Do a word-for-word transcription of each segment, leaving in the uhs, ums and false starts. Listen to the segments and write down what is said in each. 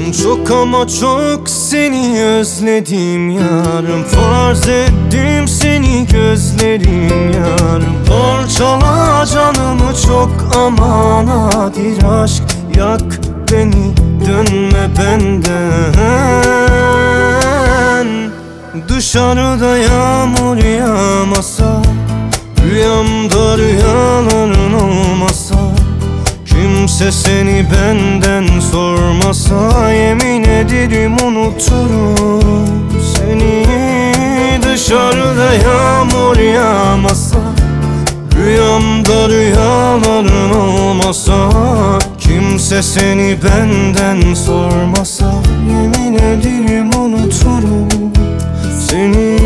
Çok ama çok seni özledim yarım. Farz ettim seni gözlerim yarım. Parçala canımı çok ama nadir aşk. Yak beni, dönme benden. Dışarıda yağmur yağmasa, rüyamda rüyaların olmasa, kimse seni benden sormasa, yemin ederim unuturum seni. Dışarıda yağmur yağmasa, rüyamda rüyaların olmasa, kimse seni benden sormasa, yemin ederim unuturum seni.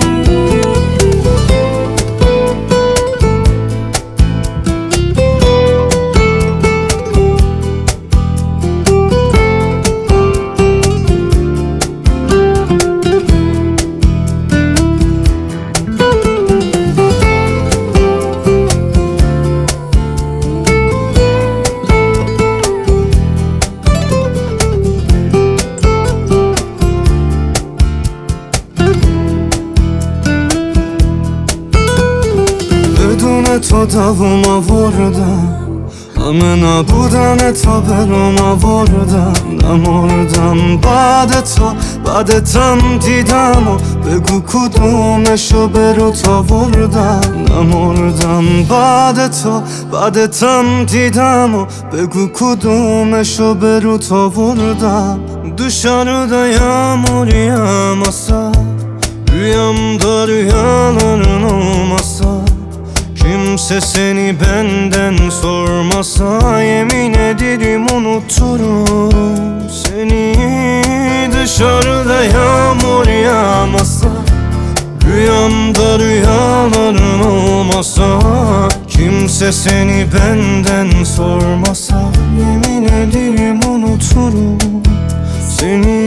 To davuma vurdam, amena budane to beroma vurdam. نمردم بعد تو بعدتم دیدم و بگو کدومشو برو تا وردم. نمردم بعد تو بعدتم دیدم و بگو کدومشو برو تا وردم. Dışarıda yağmur yağmasa, rüyamda rüyaların olmasa, kimse seni benden sormasa, yemin ederim unuturum seni. Dışarıda yağmur yağmasa, rüyamda rüyaların olmasa, kimse seni benden sormasa, yemin ederim unuturum seni.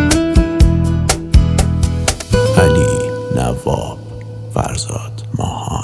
علی نواب فرزاد ماهان.